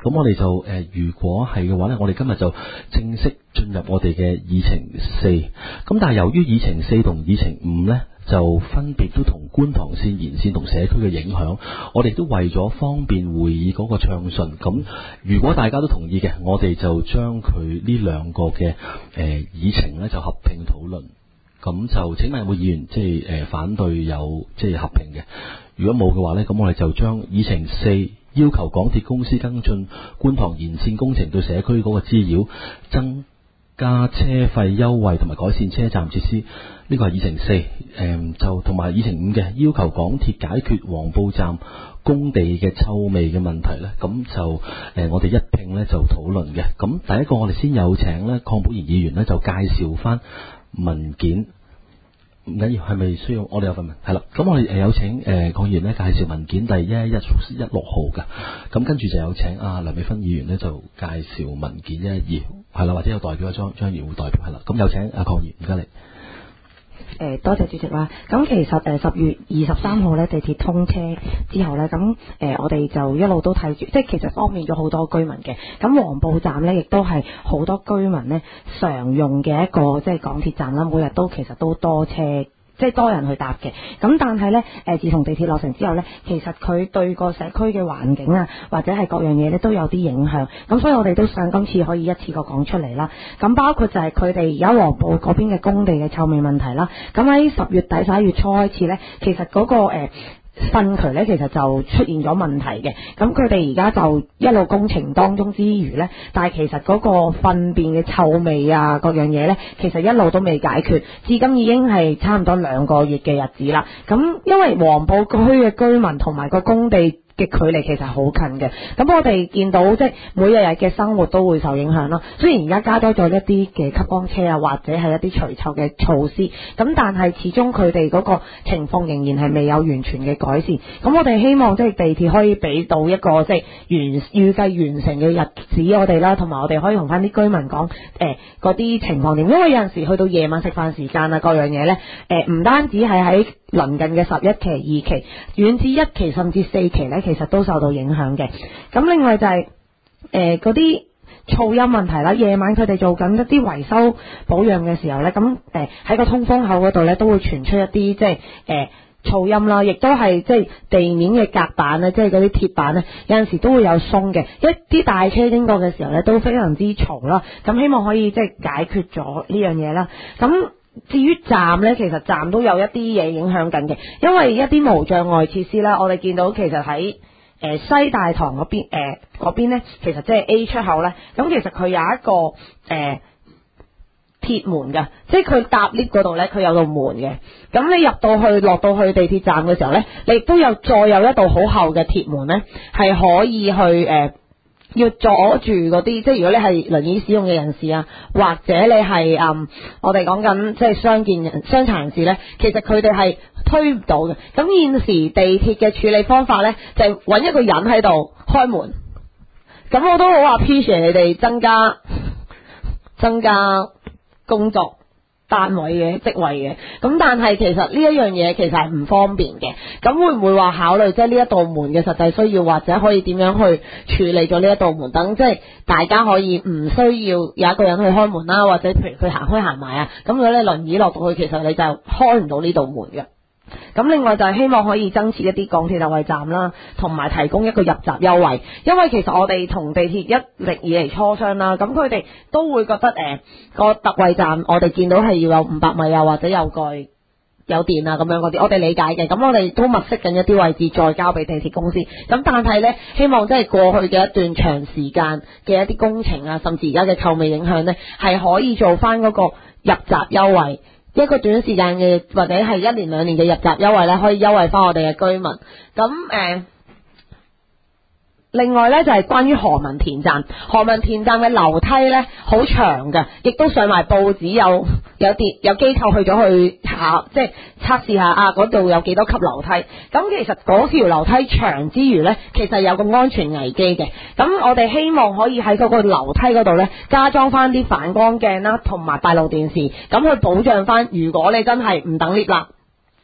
咁我哋就如果係嘅話呢，我哋今日就正式進入我哋嘅議程4。咁但係由於議程4同議程5呢，就分別都同觀塘線延線同社區嘅影響，我哋都為咗方便會議嗰個暢順，咁如果大家都同意嘅，我哋就將佢呢兩個嘅議程呢就合併討論。咁就請問有冇議員即係反對有即係合併嘅？如果冇嘅話呢，咁我哋就將議程4要求港鐵公司跟進觀塘延線工程對社區嗰個滋擾，增加車費優惠同埋改善車站設施，呢個係議程4。就同埋議程5嘅要求港鐵解決黃埔站工地嘅臭味嘅問題呢，咁就我哋一併呢就討論嘅。咁第一個我哋先有請呢鄺寶賢議員呢就介紹翻文件，唔緊要，係咪需要我哋有份文？係啦，咁我哋有請鄺議員咧介紹文件第11116號嘅，咁跟住就有請梁美芬議員咧就介紹文件112，係啦，或者有代表阿張議員會代表，係啦，咁有請鄺議員，唔該你。 多謝主席啦。咁其實10月23號咧地鐵通車之後咧，咁我哋就一路都睇住，即係其實方便咗好多居民嘅。咁黃埔站咧亦都係好多居民咧常用嘅一個即係港鐵站啦，每日都其實都多車，即係多人去搭嘅。咁但係呢，自從地鐵落成之後呢，其實佢對個社區嘅環境啊，或者係各樣嘢呢，都有啲影響。咁所以我哋都想今次可以一次過講出嚟啦。咁包括就係佢哋而家黃埔嗰邊嘅工地嘅臭味問題啦。咁喺10月底11月初開始呢，其實嗰個糞渠呢，其實就出現咗問題嘅。咁佢哋而家就一路工程當中之餘呢，但係其實嗰個糞便嘅臭味啊，各樣嘢呢，其實一路都未解決，至今已經係差唔多2個月嘅日子啦。咁因為黃埔區嘅居民同埋個工地嘅距離其實好近嘅，咁我哋見到即係每日嘅生活都會受影響咯。雖然而家加多咗一啲嘅吸光車啊，或者係一啲除臭嘅措施，咁但係始終佢哋嗰個情況仍然係未有完全嘅改善。咁我哋希望即係地鐵可以俾到一個即係預計完成嘅日子我哋啦，同埋我哋可以同翻啲居民講嗰啲情況點，因為有陣時去到夜晚食飯時間啊，各樣嘢呢，唔單止係喺鄰近嘅11期、2期，遠至1期甚至4期呢，其實都受到影響嘅。咁另外就係嗰啲噪音問題啦，夜晚佢哋做緊一啲維修保養嘅時候呢，咁喺個通風口嗰度呢，都會傳出一啲即係噪音啦，亦都係即係地面嘅隔板咧，即係嗰啲鐵板呢，有陣時都會有鬆嘅，一啲大車經過嘅時候呢，都非常之嘈啦。咁希望可以即係解決咗呢樣嘢啦。咁至於站呢，其實站都有一啲嘢影響緊嘅，因為一啲無障礙設施啦，我哋見到其實喺西大堂嗰邊呢，其實即係 A 出口呢，咁其實佢有一個鐵門㗎，即係佢搭 lift 嗰度呢，佢有道門嘅。咁你落到去地鐵站嘅時候呢，你亦都再有一道好厚嘅鐵門呢，係可以去要阻住嗰啲，即係如果你係輪椅使用嘅人士啊，或者你係我哋講緊即係傷殘人士呢，其實佢哋係推唔到嘅。咁現時地鐵嘅處理方法呢，就係揾一個人喺度開門。咁我都好appreciate你哋增加工作單位嘅職位嘅，咁但係其實呢一樣嘢其實係唔方便嘅。咁會唔會話考慮即係呢一道門嘅實際需要，或者可以點樣去處理咗呢一道門，等即係大家可以唔需要有一個人去開門啦，或者譬如佢行開行埋啊，咁如果你輪椅落到去，其實你就開唔到呢道門嘅。咁另外就係希望可以增設一啲港鐵特惠站啦，同埋提供一個入閘優惠，因為其實我哋同地鐵一直以嚟磋商啦，咁佢哋都會覺得個特惠站我哋見到係要有500米啊，或者有蓋有電啊咁樣嗰啲，我哋理解嘅。咁我哋都物色緊一啲位置再交俾地鐵公司。咁但係呢，希望即係過去嘅一段長時間嘅一啲工程啊，甚至而家嘅臭味影響呢，係可以做翻嗰個入閘優惠。一個短時間嘅或者係1年2年嘅入閘優惠咧，可以優惠翻我哋嘅居民。咁另外咧就係關於何文田站嘅樓梯咧好長嘅，亦都上埋報紙，有機構去咗去即係測試下嗰度有幾多級樓梯。咁其實嗰條樓梯長之餘咧，其實有個安全危機嘅。咁我哋希望可以喺嗰個樓梯嗰度咧加裝翻啲反光鏡啦，同埋閉路電視，咁去保障翻如果你真係唔等 lift 啦，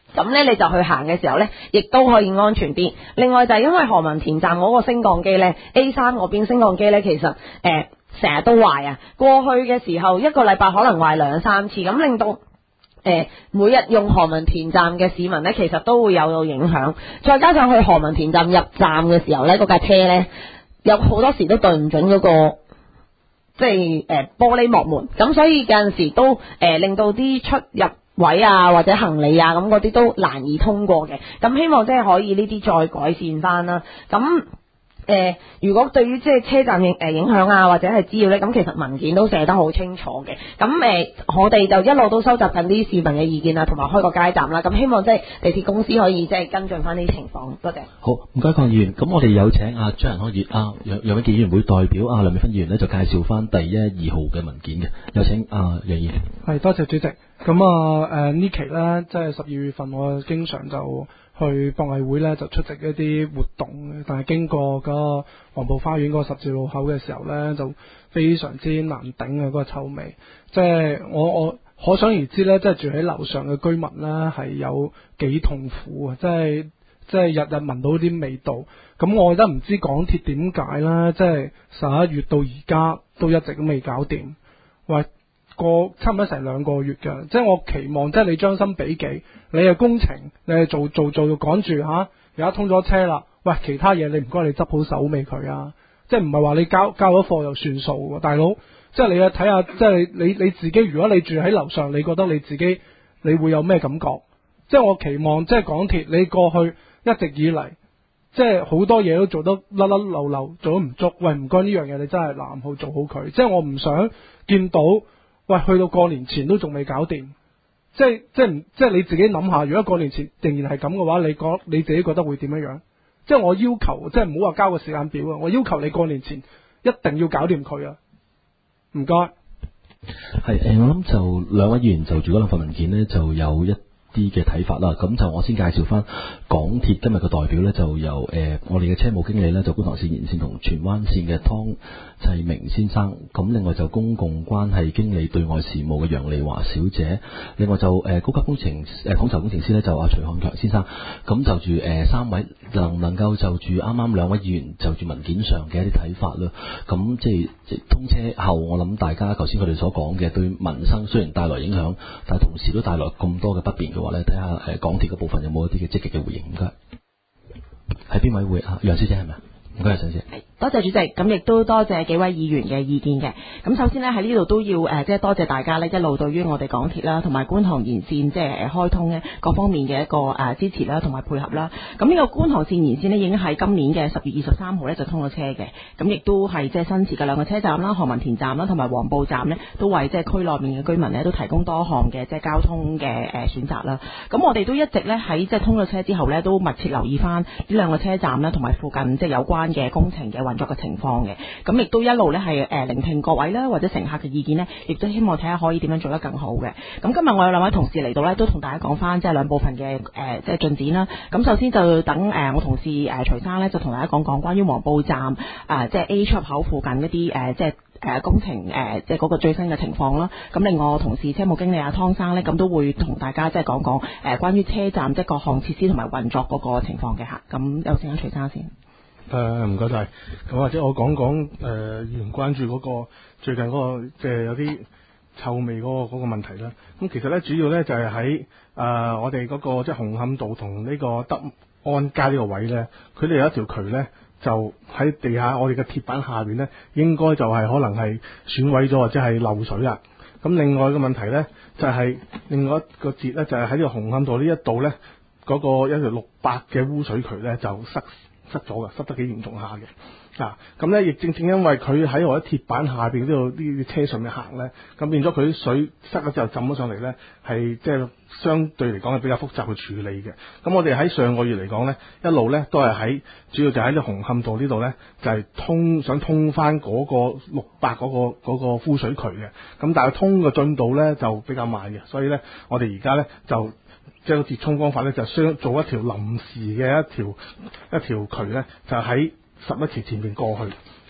咁咧你就去行嘅時候咧，亦都可以安全啲。另外就係因為何文田站嗰個升降機咧 ，A3 嗰邊升降機咧，其實成日都壞啊。過去嘅時候一個禮拜可能壞2-3次，咁令到每日用何文田站嘅市民咧，其實都會有到影響。再加上去何文田站入站嘅時候咧，嗰架車咧有好多時都對唔準嗰個即係玻璃幕門，咁所以有陣時都令到啲出入位啊或者行李啊咁嗰啲都難以通過嘅。咁希望即係可以呢啲再改善翻啦。咁如果對於即係車站影響啊或者係資料咧，咁其實文件都寫得好清楚嘅。咁我哋就一路都收集緊啲市民嘅意見啊，同埋開個街站啦。咁希望即係地鐵公司可以即係跟進翻呢啲情況。多謝。 好，唔該，鄺議員。咁我哋有請阿張仁康議員、楊永杰議員會代表阿梁美芬議員呢，就介紹翻第112號嘅文件嘅。有請楊議員。 係，多謝主席。咁呢期呢，即係12月份，我經常就去博藝會咧，就出席一啲活動，但係經過嗰個黃埔花園嗰個十字路口嘅時候咧，就非常之難頂啊！嗰個臭味，即係我可想而知咧，即係住喺樓上嘅居民咧係有幾痛苦啊！即係日日聞到啲味道，咁我覺得唔知港鐵點解啦，即係11月到而家都一直都未搞掂，喂。差唔多成2個月㗎，即係我期望，即係你將心比己，你係工程，你係做到趕住而家通咗車啦，喂，其他嘢你唔該你執好手尾佢啊，即係唔係話你交咗貨就算數喎，大佬，即係你睇下，即係你自己，如果你住喺樓上，你覺得你自己你會有咩感覺？即係我期望，即係港鐵你過去一直以嚟，即係好多嘢都做得甩甩漏漏，做得唔足，喂，唔該呢樣嘢你真係難好做好佢，即係我唔想見到。喂，去到過年前都仲未搞掂，即係你自己諗下，如果過年前仍然係咁嘅話，你自己覺得會點樣？即係我要求，即係唔好話交個時間表啊！我要求你過年前一定要搞掂佢啊！唔該。 係我諗就兩位議員就住嗰兩份文件呢，就有一啲嘅睇法啦。咁就我先介紹翻港鐵今日嘅代表呢，就由我哋嘅車務經理呢，就觀塘線延線同荃灣線嘅湯濟明先生，咁另外就公共關係經理對外事務嘅楊麗華小姐，另外就高級工程統籌工程師呢，就阿徐漢強先生。咁就住3位能唔能夠就住啱啱兩位議員就住文件上嘅一啲睇法啦。咁即係通車後，我諗大家頭先佢哋所講嘅對民生雖然帶來影響，但係同時都帶來咁多嘅不便嘅話呢，睇下港鐵嘅部分有冇一啲嘅積極嘅回應。唔該，係邊位會啊？楊小姐係咪？唔該，陳小姐。 多謝主席，咁亦都多謝幾位議員嘅意見嘅。咁首先呢，喺呢度都要即係多謝大家呢一路對於我哋港鐵啦，同埋觀塘延線即係開通呢各方面嘅一個支持啦，同埋配合啦。咁呢個觀塘線延線呢，已經喺今年嘅10月23號呢就通咗車嘅。咁亦都係即係新設嘅2個車站啦，何文田站啦，同埋黃埔站呢，都為即係區內面嘅居民呢都提供多項嘅即係交通嘅選擇啦。咁我哋都一直呢喺即係通咗車之後呢，都密切留意翻呢2個車站啦，同埋附近即係有關嘅工程嘅運作嘅情況嘅，咁亦都一路咧係聆聽各位啦或者乘客嘅意見呢，亦都希望睇下可以點樣做得更好嘅。咁今日我有2位同事嚟到呢，都同大家講翻即係2部分嘅即係進展啦。咁首先就等我同事徐生呢，就同大家講講關於黃埔站即係 A 出入口附近一啲即係工程即係嗰個最新嘅情況啦。咁另外我同事車務經理阿湯生呢，咁都會同大家即係講講關於車站即係各項設施同埋運作嗰個情況嘅嚇。咁有請徐生先。 唔該晒。咁或者我講講議員關注嗰個最近嗰個即係有啲臭味嗰個問題啦。咁其實咧主要咧就係喺我哋嗰個即係紅磡道同呢個德安街呢個位咧，佢哋有一條渠咧就喺地下我哋嘅鐵板下邊咧，應該就係可能係損毀咗或者係漏水啦。咁另外一個問題咧就係另外一個節咧就係喺呢個紅磡道呢一度咧嗰個一條600嘅污水渠咧就塞咗嘅，塞得幾嚴重下嘅。咁咧亦正因為佢喺我啲鐵板下邊呢度啲車上面行咧，咁變咗佢啲水塞咗之後浸咗上嚟咧，係即係相對嚟講係比較複雜去處理嘅。咁我哋喺上個月嚟講咧，一路咧都係喺主要就喺啲紅磡道呢度咧，就係想通翻嗰個600嗰個污水渠嘅。咁但係通嘅進度咧就比較慢嘅，所以咧我哋而家咧就即係個折衷方法咧，就做一條臨時嘅一條渠咧，就喺11池前面過去。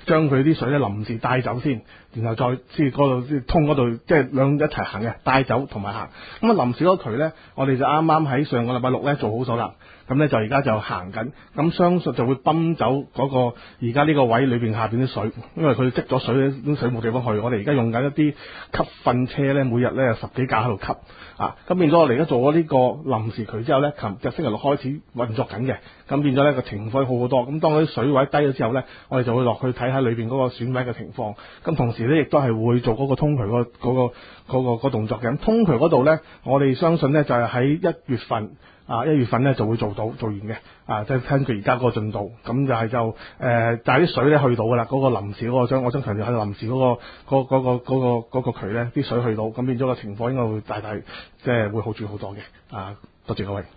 將佢啲水咧臨時帶走先，然後再先嗰度通嗰度，即係兩一齊行嘅，帶走同埋行。咁啊臨時嗰個渠咧，我哋就啱啱喺上個禮拜六咧做好咗啦。咁咧就而家就行緊，咁相信就會泵走嗰個而家呢個位裏邊下邊啲水，因為佢積咗水咧，啲水冇地方去。我哋而家用緊一啲吸糞車咧，每日咧有10幾架喺度吸啊。咁變咗我哋而家做咗呢個臨時渠之後咧，琴日星期六開始運作緊嘅，咁變咗咧個情況好好多。咁當嗰啲水位低咗之後咧，我哋就會落去睇下裏邊嗰個損毀嘅情況。咁同時咧亦都係會做嗰個通渠嗰個動作嘅。咁通渠嗰度咧，我哋相信咧就係喺1月份咧就會做完嘅，即係聽佢而家嗰個進度，咁就係但係啲水咧去到噶啦，嗰個臨時嗰個我想強調係臨時嗰個渠咧，啲水去到，咁變咗個情況應該會大即係會好轉好多嘅，多謝各位。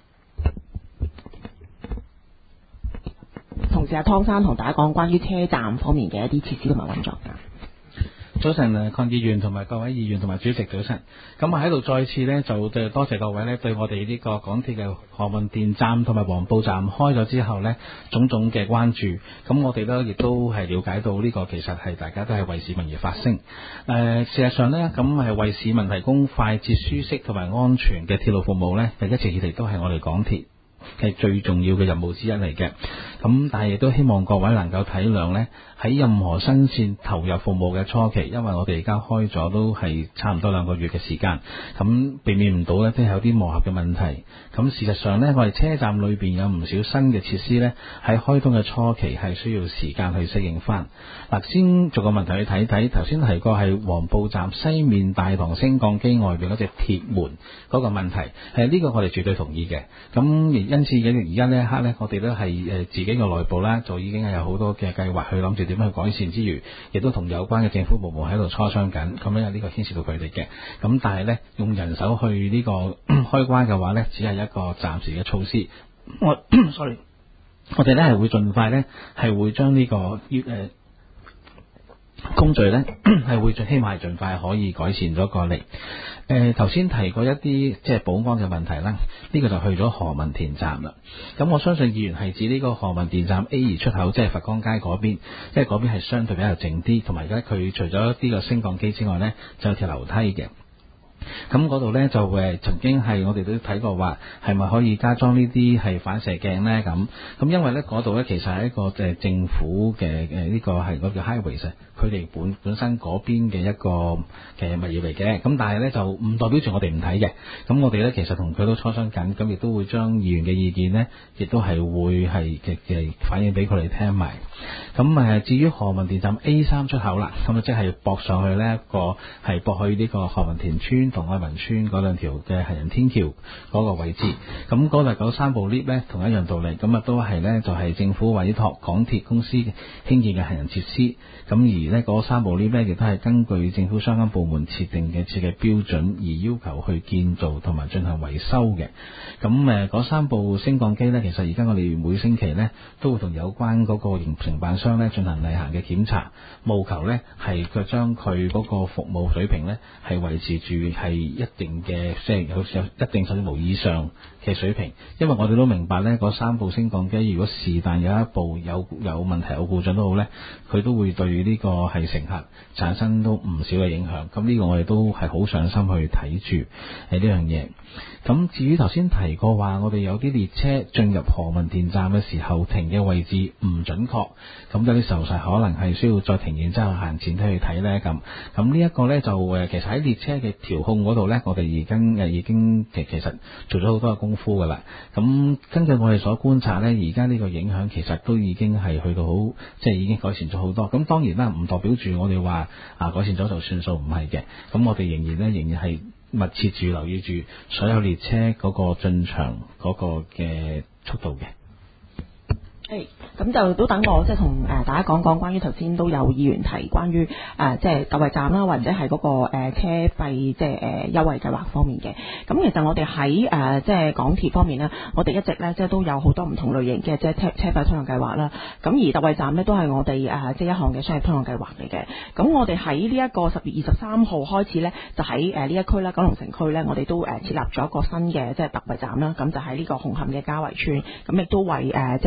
同時阿湯生同大家講關於車站方面嘅一啲設施同埋運作㗎。 早晨鄺議員同埋各位議員同埋主席早晨，咁喺度再次呢，就多謝各位呢對我哋呢個港鐵嘅何文田站同埋黃埔站開咗之後呢種種嘅關注，咁我哋呢亦都係了解到呢個其實係大家都係為市民而發聲。事實上呢，咁係為市民提供快捷、舒適同埋安全嘅鐵路服務呢，一直以嚟都係我哋港鐵係最重要嘅任務之一嚟嘅。咁但係亦都希望各位能夠體諒呢，喺任何新線投入服務嘅初期，因為我哋而家開咗都係差唔多2個月嘅時間，咁避免唔到呢，都係有啲磨合嘅問題。咁事實上呢，我哋車站裏邊有唔少新嘅設施呢，喺開通嘅初期係需要時間去適應翻。嗱，先做個問題去睇睇，頭先提過係黃埔站西面大堂升降機外邊嗰隻鐵門嗰個問題，呢個我哋絕對同意嘅。咁因此而家呢一刻呢，我哋都係自己嘅內部啦，就已經係有好多嘅計劃去諗住點樣去改善之餘，亦都同有關嘅政府部門喺度磋商緊。咁呢個牽涉到佢哋嘅。咁但係呢，用人手去呢個開關嘅話呢，只係一個暫時嘅措施。sorry， 我哋呢係會盡快呢，係會將呢個工序呢係會希望係盡快可以改善咗過嚟。頭先提過一啲即係保安嘅問題啦，呢個就去咗何文田站啦。咁我相信議員係指呢個何文田站 A2 出口，即係佛光街嗰邊，因為嗰邊係相對比較靜啲，同埋而家佢除咗呢個升降機之外呢，就有條樓梯嘅。咁嗰度呢，就曾經係我哋都睇過話係咪可以加裝呢啲係反射鏡呢？咁因為呢嗰度呢，其實係一個政府嘅呢個係嗰個 highways，佢哋本身嗰邊嘅一個嘅物業嚟嘅。咁但係呢，就唔代表住我哋唔睇嘅。咁我哋呢，其實同佢都磋商緊，咁亦都會將議員嘅意見呢，亦都係會係嘅反映俾佢哋聽埋。咁至於何文田站 A3 出口啦，咁即係駁上去呢一個係駁去呢個何文田村同愛民村嗰兩條嘅行人天橋嗰個位置。咁嗰度3部 lift 呢，同一樣道理，咁都係呢，就係政府委託港鐵公司興建嘅行人設施。咁而呢嗰3部 lift 呢，亦都係根據政府相關部門設定嘅設計標準而要求去建造同埋進行維修嘅。咁嗰3部升降機呢，其實而家我哋每星期呢，都會同有關嗰個承辦商呢進行例行嘅檢查，務求呢係佢將佢嗰個服務水平呢係維持住係一定嘅，即係有一定甚至無以上嘅水平。因為我哋都明白呢，嗰3部升降機如果是但有一部有問題有故障都好呢，佢都會對呢個係乘客產生都唔少嘅影響。咁呢個我哋都係好上心去睇住呢樣嘢。咁至於頭先提過話，我哋有啲列車進入何文田站嘅時候停嘅位置唔準確，咁有啲時候可能係需要再停完之後行前去睇呢。咁呢一個呢，就其實喺列車嘅調控嗰度呢，我哋已經其實做咗好多嘅功夫噶啦。咁根據我哋所觀察呢，而家呢個影響其實都已經係去到好，即係已經改善咗好多。咁當然啦，唔代表住我哋話改善咗就算數，唔係嘅。咁我哋仍然係密切住留意住所有列車嗰個進場嗰個嘅速度嘅。 咁就都等我即係同大家講講關於頭先都有議員提關於即係特惠站啦，或者係嗰個車費即係優惠計劃方面嘅。咁其實我哋喺即係港鐵方面呢，我哋一直咧即係都有好多唔同類型嘅即係車費推廣計劃啦。咁而特惠站呢，都係我哋即係一項嘅商業推廣計劃嚟嘅。咁我哋喺呢一個10月23號開始呢，就喺呢一區啦，九龍城區呢，我哋都設立咗一個新嘅即係特惠站啦。咁就喺呢個紅磡嘅嘉圍邨，咁亦都為即係乘客呢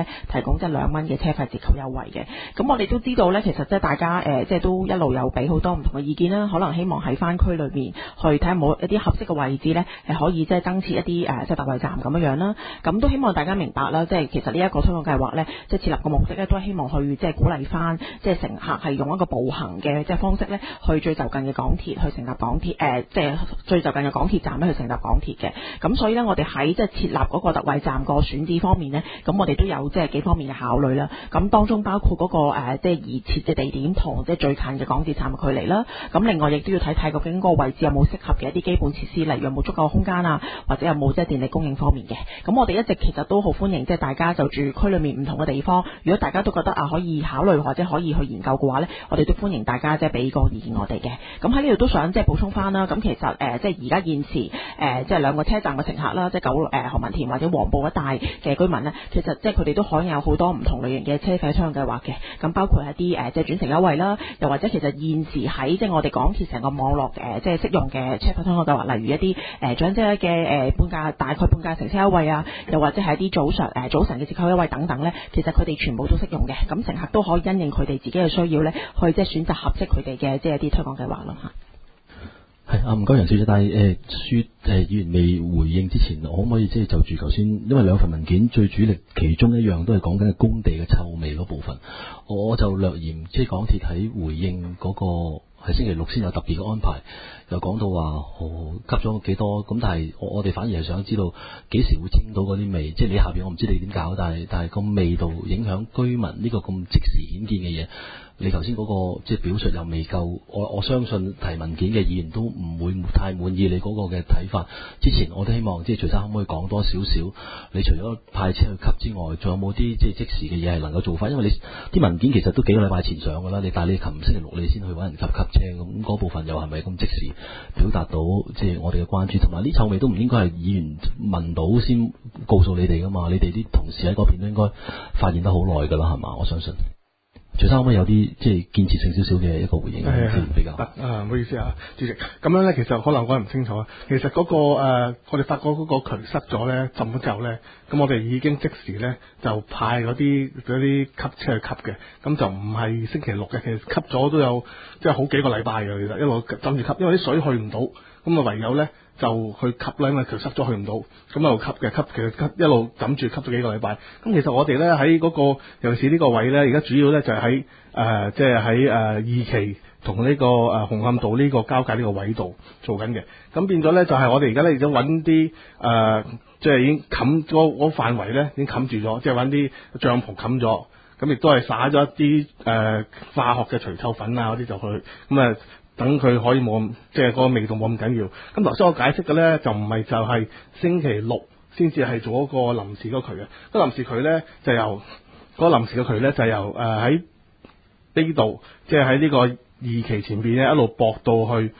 咧提供即係2蚊嘅車費折扣優惠嘅。咁我哋都知道咧，其實即係大家即係都一路有俾好多唔同嘅意見啦，可能希望喺翻區裏面去睇下冇一啲合適嘅位置咧，係可以即係增設一啲即係特惠站咁樣啦。咁都希望大家明白啦，即係其實呢一個推廣計劃咧，即係設立嘅目的咧，都係希望去即係鼓勵翻即係乘客係用一個步行嘅即係方式咧，去最就近嘅港鐵去乘搭港鐵即係最就近嘅港鐵站咧去乘搭港鐵嘅。咁所以咧，我哋喺即係設立嗰個特惠站個選址方面咧，咁我哋都有即係幾方面嘅考慮啦。咁當中包括嗰個即係擬設嘅地點同即係最近嘅港鐵站嘅距離啦。咁另外亦都要睇睇究竟嗰個位置有冇適合嘅一啲基本設施，例如有冇足夠空間啊，或者有冇即係電力供應方面嘅。咁我哋一直其實都好歡迎即係大家就住區裏面唔同嘅地方，如果大家都覺得可以考慮或者可以去研究嘅話咧，我哋都歡迎大家即係俾個意見我哋嘅。咁喺呢度都想即係補充翻啦。咁其實即係而家現時即係兩個車站嘅乘客啦，即係何文田或者黃埔一帶嘅居民咧，其實即係佢哋都可以有好多唔同類型嘅車費推廣計劃嘅。咁包括一啲即係轉乘優惠啦，又或者其實現時喺即係我哋港鐵成個網絡即係適用嘅車費推廣計劃，例如一啲長者嘅大概半價乘車優惠啊，又或者係一啲早晨嘅折扣優惠等等咧，其實佢哋全部都適用嘅。咁乘客都可以因應佢哋自己嘅需要咧，去即係選擇合適佢哋嘅即係一啲推廣計劃咯嚇。 係唔該楊小姐，但係議員未回應之前，可唔可以即係就住頭先，因為兩份文件最主力其中一樣都係講緊工地嘅臭味嗰部分，我就略嫌即係港鐵喺回應嗰個係星期六先有特別嘅安排，又講到話吸咗幾多，咁但係我哋反而係想知道幾時會清到嗰啲味，即係你下邊我唔知你點搞，但係個味道影響居民呢個咁即時顯見嘅嘢。你頭先嗰個即係表述又未夠，我相信提文件嘅議員都唔會太滿意你嗰個嘅睇法。之前我都希望即係徐生可唔可以講多少少？你除咗派車去吸之外，仲有冇啲即係即時嘅嘢係能夠做翻？因為你啲文件其實都幾個禮拜前上㗎啦，但係你星期六你先去揾人吸車，咁嗰部分又係咪咁即時表達到即係我哋嘅關注？同埋呢臭味都唔應該係議員聞到先告訴你哋㗎嘛？你哋啲同事喺嗰邊都應該發現得好耐㗎啦，係嘛？我相信。徐生可唔可以有啲即係建設性少少嘅一個回應？比較唔好意思啊，主席。咁樣咧，其實可能講唔清楚啊。其實嗰個我哋發覺嗰個渠塞咗咧，浸咗之後咧，咁我哋已經即時咧就派嗰啲吸車去吸嘅。咁就唔係星期六嘅，其實吸咗都有即係好幾個禮拜嘅，其實一路浸住吸，因為啲水去唔到，咁啊唯有咧就去吸啦，因為渠塞咗去唔到，咁一路吸嘅，其實吸一路枕住吸咗幾個禮拜。咁其實我哋咧喺嗰個尤其是呢個位咧，而家主要咧就係喺即係喺二期同呢個紅磡道呢個交界呢個位度做緊嘅。咁變咗咧就係我哋而家咧已經揾啲即係已經冚咗嗰範圍咧，已經冚住咗，即係揾啲帳篷冚咗。咁亦都係灑咗一啲化學嘅除臭粉啊嗰啲就去咁等佢可以冇咁，即係嗰個味道冇咁緊要。咁頭先我解釋嘅咧，就唔係就係星期六先至係做一個臨時嗰渠嘅。個臨時渠咧就由嗰個臨時嘅渠咧就由喺呢度，即係喺呢個2期前邊咧一路駁到去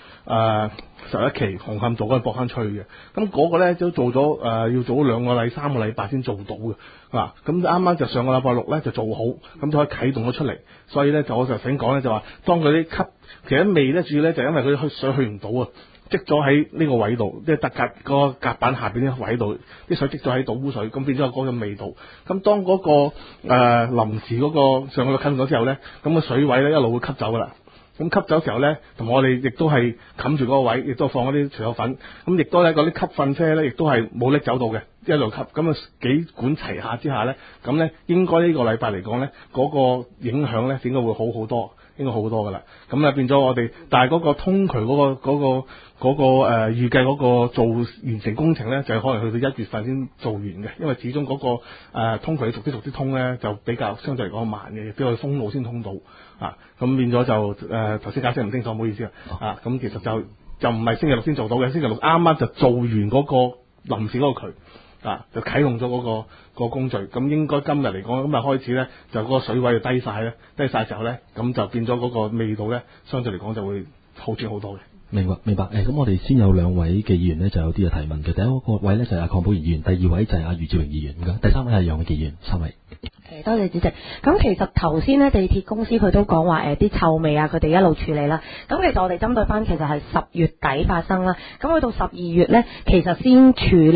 11期紅磡道嗰度駁翻出去嘅。咁嗰個咧都做咗要做2個禮3個禮拜先做到嘅。咁啱啱就上個禮拜6咧就做好，咁就可以啟動咗出嚟。所以咧就我就想講咧就話，當佢啲吸其實味咧主要咧就因為佢去水去唔到啊，積咗喺呢個位度，即係個隔板下邊啲位度，啲水積咗喺度污水，咁變咗嗰個味道。咁當嗰個臨時嗰個上去冚咗之後咧，咁個水位咧一路會吸走噶啦。咁吸走嘅時候咧，同我哋亦都係冚住嗰個位，亦都放嗰啲除臭粉。咁亦都咧嗰啲吸糞車咧，亦都係冇拎走到嘅，一路吸。咁幾管齊下之下咧，咁咧應該呢個禮拜嚟講咧，嗰個影響咧應該會好好多。應該好多噶啦，咁變咗我哋，但係嗰個通渠嗰個預計嗰個做完成工程咧，就係可能去到1月份先做完嘅，因為始終嗰個通渠逐啲通咧，就比較相對嚟講慢嘅，比較封路先通到咁變咗就頭先解釋唔清楚，唔好意思咁其實就唔係星期六先做到嘅，星期六啱啱就做完嗰個臨時嗰個渠。就啟動咗嗰個工序，咁應該今日嚟講，今日開始咧，就嗰個水位就低晒咧，低晒時候咧，咁就變咗嗰個味道咧，相對嚟講就會好轉好多嘅。 明白。咁我哋先有2位嘅議員咧，就有啲嘅提問嘅。第一個位咧就係鄺寶賢議員，第2位就係余志榮議員，第3位係楊永傑議員，3位。 多謝主席。咁其實頭先咧，地鐵公司佢都講話啲臭味啊，佢哋一路處理啦。咁其實我哋針對翻其實係10月底發生啦。咁去到12月咧，其實先處理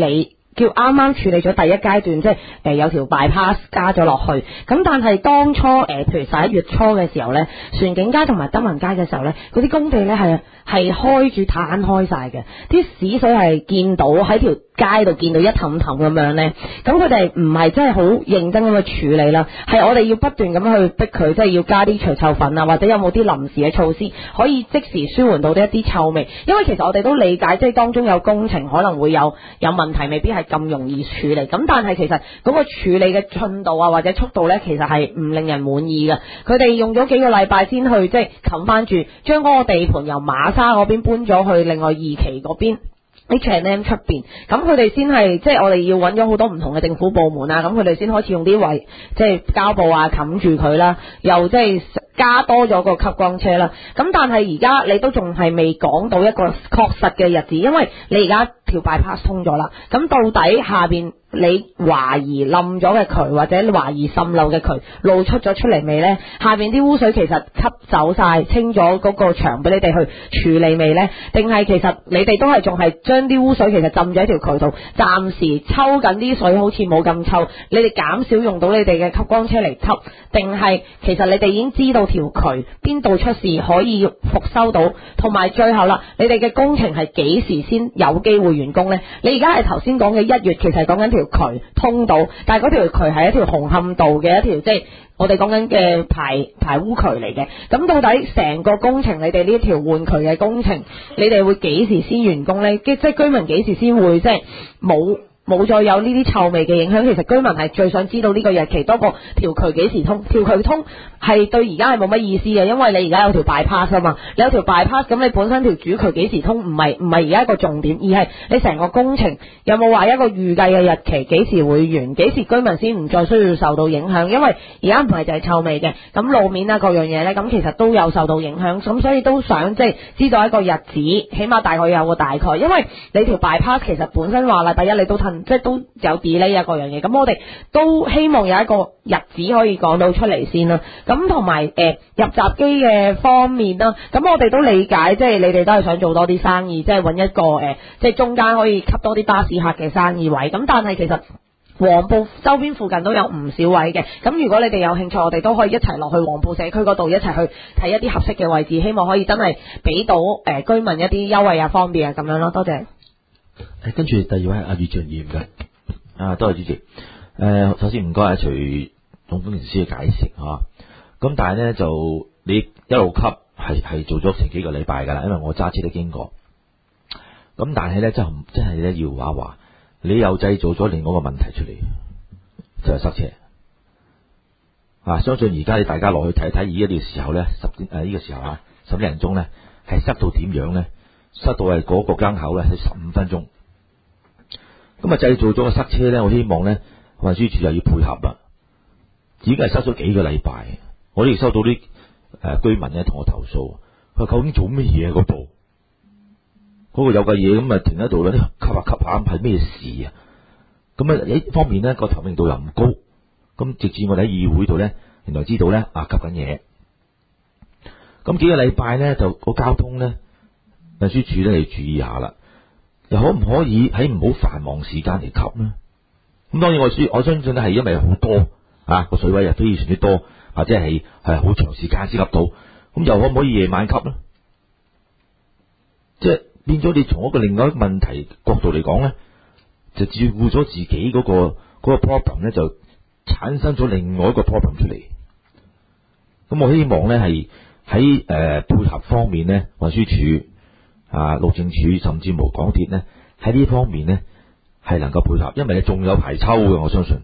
叫啱啱處理咗第一階段，即係有條 bypass 加咗落去。咁但係當初譬如11月初嘅時候咧，船景街同埋德民街嘅時候咧，嗰啲工地咧係開住攤開晒嘅，啲屎水係見到喺條街度見到一氹氹咁樣咧。咁佢哋唔係真係好認真咁去處理啦，係我哋要不斷咁去逼佢，即係要加啲除臭粉啊，或者有冇啲臨時嘅措施可以即時舒緩到呢一啲臭味。因為其實我哋都理解，即係當中有工程可能會有問題，未必係咁容易處理。咁但係其實嗰個處理嘅進度啊或者速度呢，其實係唔令人滿意嘅。佢哋用咗幾個禮拜先去即係冚翻住，將嗰個地盤由馬沙嗰邊搬咗去另外2期嗰邊。H&M 出邊，咁佢哋先係即係我哋要揾咗好多唔同嘅政府部門啊，咁佢哋先開始用啲圍即係膠布啊冚住佢啦，又即係加多咗個吸光車啦。咁但係而家你都仲係未講到一個確實嘅日子，因為你而家條 bypass 通咗啦，咁到底下邊你懷疑冧咗嘅渠或者懷疑滲漏嘅渠露出咗出嚟未呢？下邊啲污水其實吸走晒清咗嗰個牆俾你哋去處理未呢？定係其實你哋都係仲係將啲污水其實浸咗喺條渠度，暫時抽緊啲水好似冇咁臭，你哋減少用到你哋嘅吸光車嚟吸，定係其實你哋已經知道條渠邊度出事可以復修到，同埋最後啦，你哋嘅工程係幾時先有機會完工呢？你而家係頭先講嘅1月，其實係講緊條渠通到，但係嗰條渠係一條紅磡道嘅一條即係我哋講緊嘅排污渠嚟嘅。咁到底成個工程，你哋呢條換渠嘅工程，你哋會幾時先完工呢？即係居民幾時先會即係冇再有呢啲臭味嘅影響？其實居民係最想知道呢個日期多過條渠幾時通。條渠通係對而家係冇乜意思嘅，因為你而家有條 bypass 啊嘛，你有條 bypass， 咁你本身條主渠幾時通唔係而家一個重點，而係你成個工程有冇話一個預計嘅日期，幾時會完，幾時居民先唔再需要受到影響？因為而家唔係就係臭味嘅，咁路面啊各樣嘢呢，咁其實都有受到影響，咁所以都想即係知道一個日子，起碼大概有個大概，因為你條 bypass 其實本身話禮拜一你都即係都有 delay 啊各樣嘢，咁我哋都希望有一個日子可以講到出嚟先啦。咁同埋入閘機嘅方面啦，咁我哋都理解，即係你哋都係想做多啲生意，即係揾一個即係中間可以吸多啲巴士客嘅生意位。咁但係其實黃埔周邊附近都有唔少位嘅，咁如果你哋有興趣，我哋都可以一齊落去黃埔社區嗰度一齊去睇一啲合適嘅位置，希望可以真係俾到居民一啲優惠啊方便啊咁樣咯。多謝。 跟住第二位係阿余俊賢嘅，多謝主席。首先唔該阿徐總工程師嘅解釋嚇。咁但係咧就你一路吸係做咗成幾個禮拜㗎啦，因為我揸車都經過。咁但係咧真係咧要話，你又製造咗另外一個問題出嚟，就係塞車。相信而家你大家落去睇睇，而家呢個時候咧呢個時候11點鐘咧係塞到點樣咧？塞到係嗰個更口咧係15分鐘。咁製造咗個塞車咧，我希望咧運輸署又要配合啦。已經係塞咗幾個禮拜，我哋收到啲居民咧同我投訴，佢話究竟做咩嘢嗰度？嗰個有架嘢咁停喺度啦，吸下咁係咩事啊？咁一方面咧個透明度又唔高，咁直至我哋喺議會度咧，原來知道咧吸緊嘢。咁幾個禮拜咧就個交通咧運輸署咧嚟注意下啦，又可唔可以喺唔好繁忙時間嚟吸呢？咁當然我相信咧係因為好多個水位又非常之多，或者係好長時間先吸到，咁又可唔可以夜晚吸呢？即係變咗你從一個另外一個問題角度嚟講咧，就照顧咗自己嗰個 problem 咧，就產生咗另外一個 problem 出嚟。咁我希望咧係喺配合方面咧，運輸署路政署甚至乎港鐵咧喺呢方面咧係能夠配合，因為你仲有排抽嘅，我相信。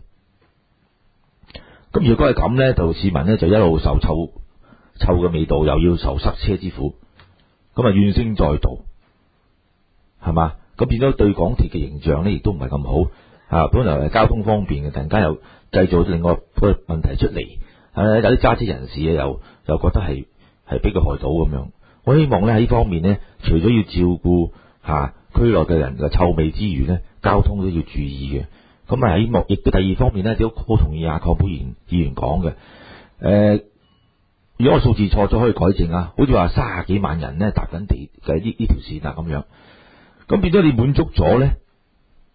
咁如果係咁咧，就市民咧就一路受臭嘅味道，又要受塞車之苦，咁怨聲載道，係嘛？咁變咗對港鐵嘅形象咧，亦都唔係咁好。本來係交通方便嘅，突然間又製造另外一個問題出嚟，有啲揸車人士又覺得係俾佢害到咁樣。我希望咧喺呢方面咧，除咗要照顧區內嘅人嘅臭味之餘咧，交通都要注意嘅。咁亦都第二方面咧，都好同意鄺寶議員講嘅。如果我數字錯咗，可以改正啊。好似話30幾萬人咧搭緊地嘅呢條線咁樣，咁變咗你滿足咗咧，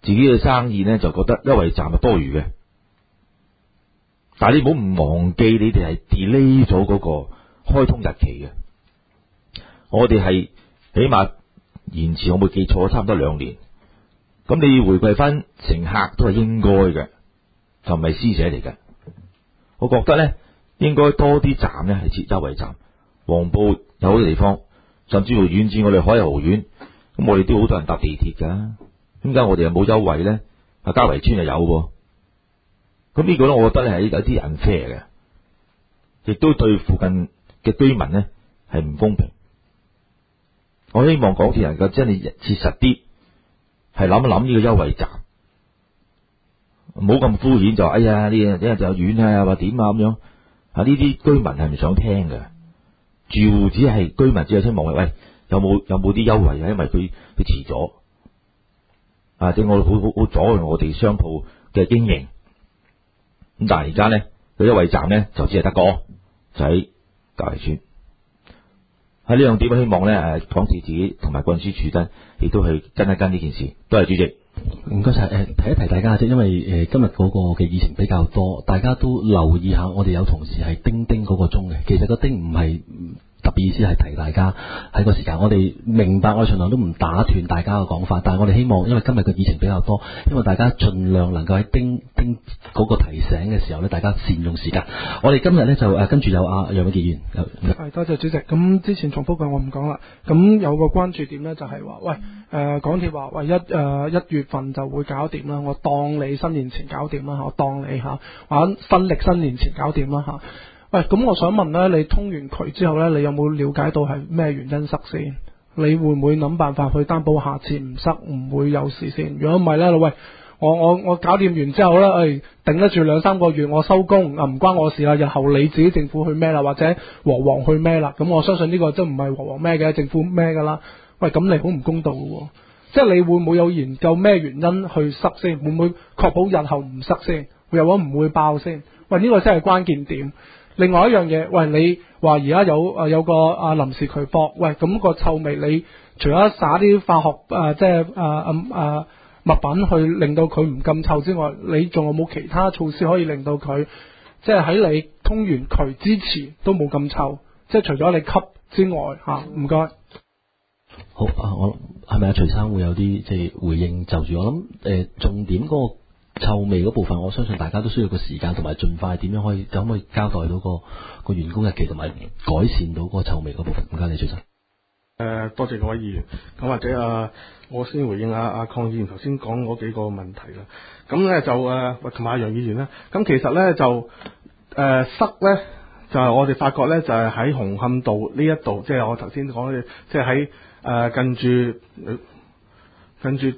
自己嘅生意咧就覺得優惠站係多餘嘅，但係你唔好唔忘記你哋係 delay 咗嗰個開通日期嘅。我哋係起碼延遲，我冇記錯差唔多2年。咁你要回饋翻乘客都係應該嘅，就唔係施捨嚟嘅。我覺得咧應該多啲站咧係設優惠站，黃埔有好多地方，甚至乎遠至我哋海豪苑，咁我哋都好多人搭地鐵噶，點解我哋又冇優惠咧？啊，嘉圍村就有喎。咁呢個咧，我覺得咧係有啲unfair嘅，亦都對附近嘅居民咧係唔公平。我希望港鐵能夠真係切實啲，係諗一諗呢個優惠站，唔好咁敷衍就哎呀呢樣就遠啊，或點啊咁樣啊，呢啲居民係唔想聽嘅，住戶只係居民只係希望喂有冇啲優惠啊，因為佢遲咗啊，即係我好阻礙我哋商鋪嘅經營。咁但係而家咧個優惠站咧就只係得個就喺嘉圍村。喺呢樣點希望咧港鐵自己同埋運輸署咧亦都去跟一跟呢件事。多謝主席。 唔該晒。提一提大家啫，因為今日嗰個嘅議程比較多，大家都留意下。我哋有同事係叮嗰個鐘嘅，其實個叮唔係特別意思係提大家喺個時間。我哋明白，我哋盡量都唔打斷大家嘅講法，但係我哋希望，因為今日嘅議程比較多，希望大家盡量能夠喺叮嗰個提醒嘅時候咧，大家善用時間。我哋今日咧就跟住有楊永傑議員。 係，多謝主席。咁之前重複嘅我唔講啦。咁有個關注點咧就係話，喂，港鐵話喂1月份就會搞掂啦，我當你新年前搞掂啦，我當你或者新歷新年前搞掂啦嚇。喂，咁我想問咧，你通完渠之後咧，你有冇了解到係咩原因塞先？你會唔會諗辦法去擔保下次唔塞，唔會有事先？如果唔係咧，喂，我搞掂完之後咧，頂得住2-3個月，我收工啊，唔關我事啦。日後你自己政府去孭啦，或者和黃去孭啦。咁我相信呢個都唔係和黃孭嘅，政府孭噶啦。喂，咁你好唔公道嘅喎，即係你會唔會有研究咩原因去塞先？會唔會確保日後唔塞先？又或唔會爆先？喂，呢個先係關鍵點。另外一樣嘢，喂，你話而家有個臨時渠駁，喂，咁個臭味，你除咗灑啲化學物品去令到佢唔咁臭之外，你仲有冇其他措施可以令到佢即係喺你通完渠之前都冇咁臭？即係除咗你吸之外嚇，唔該。 好啊，我係咪徐生會有啲即係回應？就住我諗重點嗰個臭味嗰部分，我相信大家都需要個時間同埋盡快點樣可唔可以交代到個員工日期同埋改善到嗰個臭味嗰部分？唔該你徐生。 多謝各位議員。咁或者我先回應阿鄺議員頭先講嗰幾個問題啦。咁咧就同埋阿楊議員咧，咁其實咧就塞咧就係我哋發覺咧就係喺紅磡道呢一度，即係我頭先講嘅，即係喺近住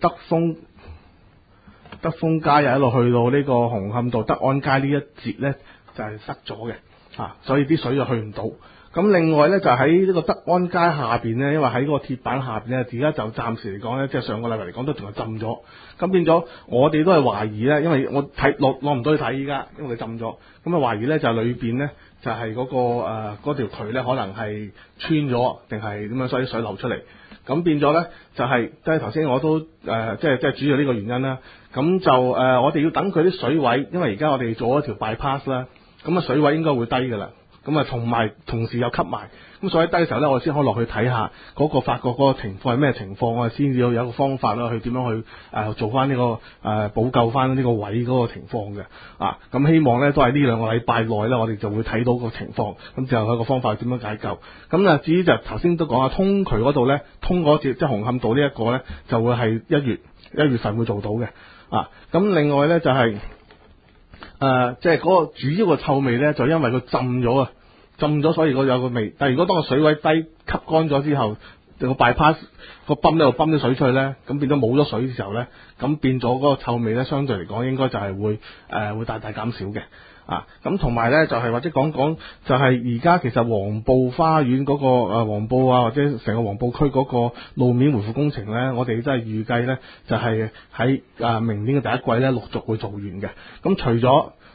德豐街一路去到呢個紅磡道德安街呢一節咧就係塞咗嘅，所以啲水就去唔到。咁另外咧就喺呢個德安街下邊咧，因為喺嗰個鐵板下邊咧，而家就暫時嚟講咧，即係上個禮拜嚟講都仲係浸咗。咁變咗我哋都係懷疑咧，因為我睇落唔到去睇依家，因為你浸咗。咁啊懷疑咧就係裏邊咧就係嗰個嗰條渠咧可能係穿咗定係點樣，所以水流出嚟。咁變咗咧就係即係頭先我都即係主要呢個原因啦。咁就我哋要等佢啲水位，因為而家我哋做咗一條 bypass 啦，咁啊水位應該會低㗎啦。咁啊，同時又吸埋，咁所以低嘅時候咧，我先可以落去睇下嗰個發覺嗰個情況係咩情況，我哋先至有一個方法啦，去點樣去做翻呢個補救翻呢個位嗰個情況嘅。咁希望咧都係呢2個禮拜內咧，我哋就會睇到個情況，咁就有個方法點樣解救。咁至於就頭先都講下通渠嗰度咧，通嗰節即係紅磡道呢一個咧，就會係1月份會做到嘅。咁另外咧就係即係嗰個主要個臭味咧，就因為佢浸咗，所以佢有個味。但係如果當個水位低吸乾咗之後，個 bypass 個泵咧度泵啲水出去咧，咁變咗冇咗水嘅時候咧，咁變咗嗰個臭味咧，相對嚟講應該就係會大大減少嘅。咁同埋咧就係或者講就係而家其實黃埔花園嗰個黃埔或者成個黃埔區嗰個路面回復工程咧，我哋真係預計咧就係喺明年嘅第一季咧陸續會做完嘅。咁除咗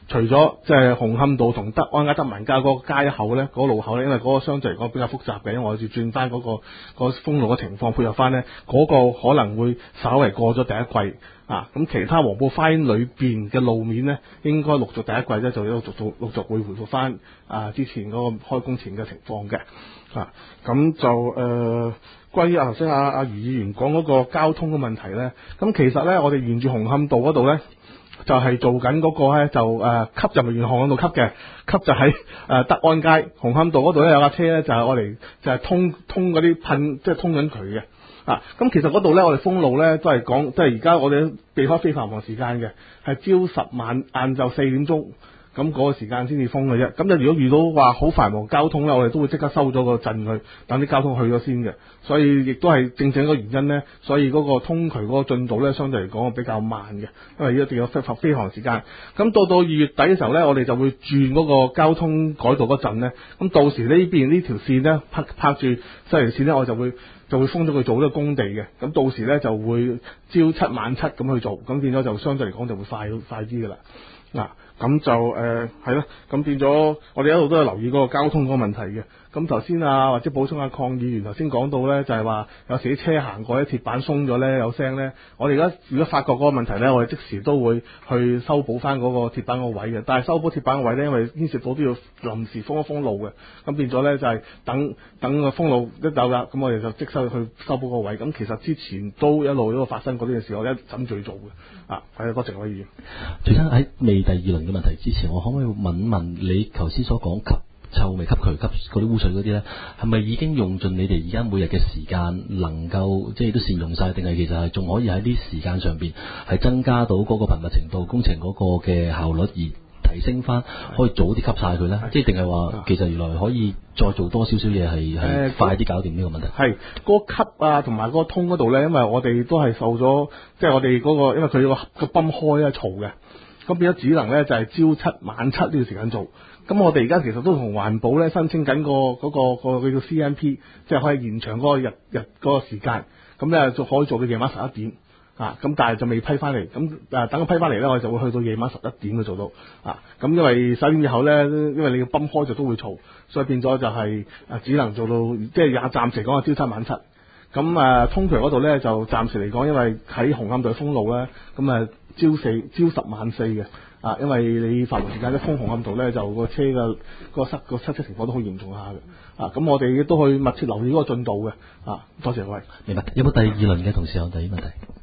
除咗即係紅磡道同德安街、德民街嗰個街口咧，嗰、個路口咧，因為嗰個相對嚟講比較複雜嘅，因為我要轉翻嗰個封路嘅情況配合翻咧，嗰、個可能會稍為過咗第一季啊。咁其他黃埔花園裏邊嘅路面咧，應該陸續第一季咧就陸續會回復翻之前嗰個開工前嘅情況嘅啊。咁就關於頭先阿余議員講嗰個交通嘅問題咧，咁其實咧我哋沿住紅磡道嗰度咧，就係做緊嗰個咧就吸就唔係沿紅磡道吸嘅，吸就喺德安街紅磡道嗰度咧有架車咧就係我哋就係通嗰啲噴即係通緊渠嘅啊。咁其實嗰度咧我哋封路咧都係講即係而家我哋避開非繁忙時間嘅，係朝10晚晏晝4點鐘。咁嗰個時間先至封嘅啫。咁就如果遇到話好繁忙交通咧，我哋都會即刻收咗個陣去，等啲交通去咗先嘅。所以亦都係正一個原因咧，所以嗰個通渠嗰個進度咧，相對嚟講比較慢嘅，因為一定要非繁時間。咁到2月底嘅時候咧，我哋就會轉嗰個交通改道嗰陣咧，咁到時呢邊呢條線咧拍住西營線咧，我就會封咗佢做呢個工地嘅。咁到時咧就會朝7晚7咁去做，咁變咗就相對嚟講就會快啲㗎啦。嗱，咁就係咯，咁變咗我哋一路都有留意嗰個交通嗰個問題嘅。咁頭先或者補充下鄺議員頭先講到咧，就係話有時啲車行過咧，鐵板鬆咗咧有聲咧，我哋而家如果發覺嗰個問題咧，我哋即時都會去修補翻嗰個鐵板個位嘅。但係修補鐵板個位咧，因為牽涉到都要臨時封一封路嘅，咁變咗咧就係等個封路一有啦，咁我哋就即刻去修補個位。咁其實之前都一路發生過呢件事，我哋一陣去做嘅。係多謝各位議員。 最緊喺未第二輪嘅問題之前，我可唔可以問你頭先所講臭味吸渠吸嗰啲污水嗰啲咧，係咪已經用盡你哋而家每日嘅時間，能夠即係都善用晒，定係其實係仲可以喺啲時間上邊係增加到嗰個頻密程度、工程嗰個嘅效率，而提升翻，可以早啲吸晒佢咧？即係定係話其實原來可以再做多少少嘢係快啲搞掂呢個問題？係嗰個吸同埋嗰個通嗰度咧，因為我哋都係受咗，即係我哋嗰個因為佢個泵開咧嘈嘅，咁變咗只能咧就係朝7晚7呢個時間做。咁我哋而家其實都同環保咧申請緊個佢叫 CNP， 即係可以延長嗰個日嗰個時間，咁咧就可以做到夜晚11點咁但係就未批翻嚟，咁等佢批翻嚟咧，我哋就會去到夜晚11點去做到咁因為11點以後咧，因為你要泵開就都會嘈，所以變咗就係只能做到即係也暫時講係朝7晚7。咁通渠嗰度咧就暫時嚟講，因為喺紅磡道封路咧，咁朝10晚4嘅。因為你繁忙時間一封紅磡道咧，就個車嘅個塞車情況都好嚴重下嘅。咁我哋都去密切留意嗰個進度嘅。多謝各位。 明白。有冇第二輪嘅同事有第二問題？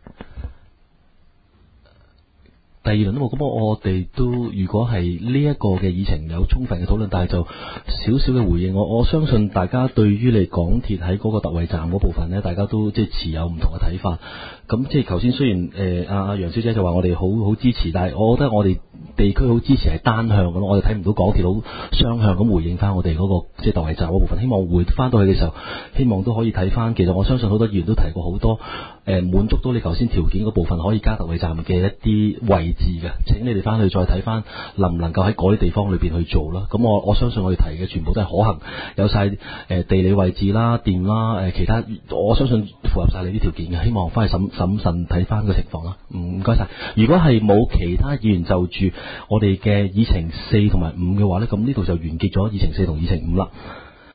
第二輪都冇，咁我哋都如果係呢一個嘅議程有充分嘅討論，但係就少少嘅回應。我相信大家對於你港鐵喺嗰個特惠站嗰部分呢，大家都即係持有唔同嘅睇法。咁即係頭先雖然阿楊小姐就話我哋好支持，但係我覺得我哋地區好支持係單向咁，我哋睇唔到港鐵好雙向咁回應翻我哋嗰個即係特惠站嗰部分。希望回翻到去嘅時候，希望都可以睇翻。其實我相信好多議員都提過好多滿足到你頭先條件嗰部分可以加特惠站嘅一啲位置嘅。請你哋翻去再睇翻能唔能夠喺嗰啲地方裏邊去做啦。咁我相信我哋提嘅全部都係可行，有晒地理位置啦、電啦、其他，我相信符合晒你啲條件嘅。希望翻去審慎睇翻個情況啦。唔該晒。如果係冇其他議員就住我哋嘅議程4同埋5嘅話呢，咁呢度就完結咗議程4同議程5啦。